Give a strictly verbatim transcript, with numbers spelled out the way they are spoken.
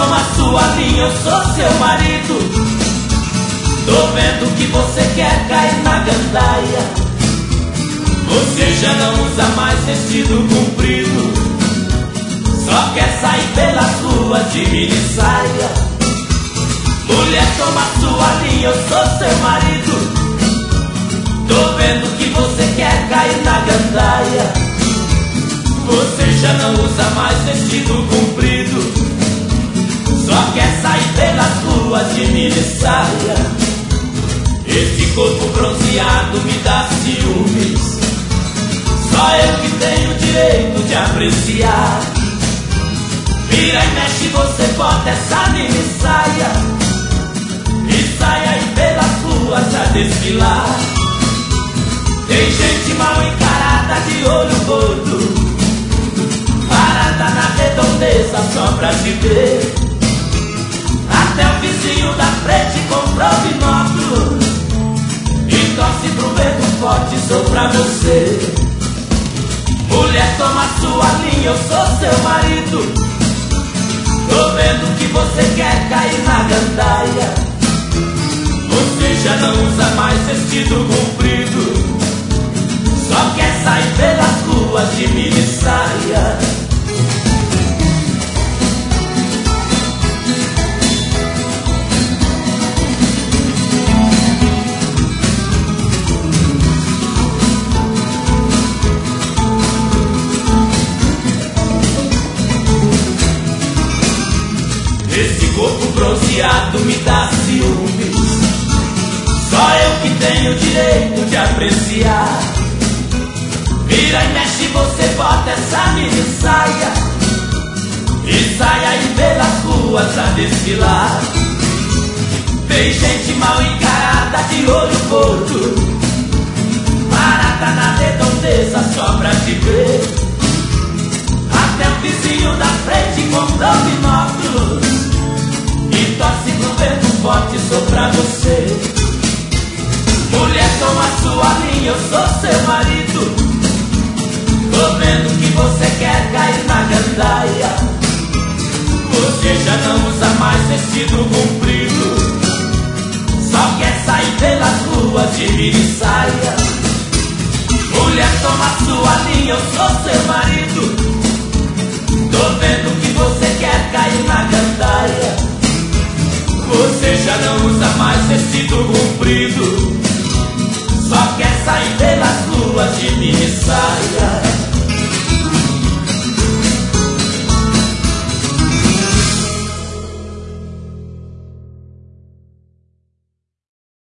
toma sua linha, eu sou seu marido. Tô vendo que você quer cair na gandaia. Você já não usa mais vestido comprido, só quer sair pelas ruas de mini saia. Mulher, toma sua linha, eu sou seu marido. Tô vendo que você quer cair na gandaia. Você já não usa mais vestido comprido, só quer sair pelas ruas de mini saia. Esse corpo bronzeado me dá ciúmes, só eu que tenho o direito de apreciar. Vira e mexe, você bota essa mini saia e sai aí pelas ruas a desfilar. Tem gente mal encarada de olho gordo, parada na redondeza só pra te ver. Até o vizinho da frente comprou binóculo e torce pro vento forte soprar você. Mulher, toma sua linha, eu sou seu marido. Tô vendo que você quer cair na gandaia. Você já não usa mais vestido comprido, só quer sair pelas ruas de mini saia. Esse corpo bronzeado me dá ciúmes, só eu que tenho o direito de apreciar. Vira e mexe, você bota essa mini saia e sai aí pelas ruas a desfilar. Tem gente mal encarada de olho gordo, parada na redondeza só pra te ver. Até o vizinho da frente comprou binóculo e torce pro vento forte soprar você. Mulher, toma sua linha, eu sou seu marido. Tô vendo que você quer cair na gandaia. Você já não usa mais vestido comprido, só quer sair pelas ruas de mini saia. Mulher, toma sua linha, eu sou seu marido. Tô vendo que você quer cair na gandaia. Você já não usa mais vestido comprido, só quer sair pelas ruas de mini saia.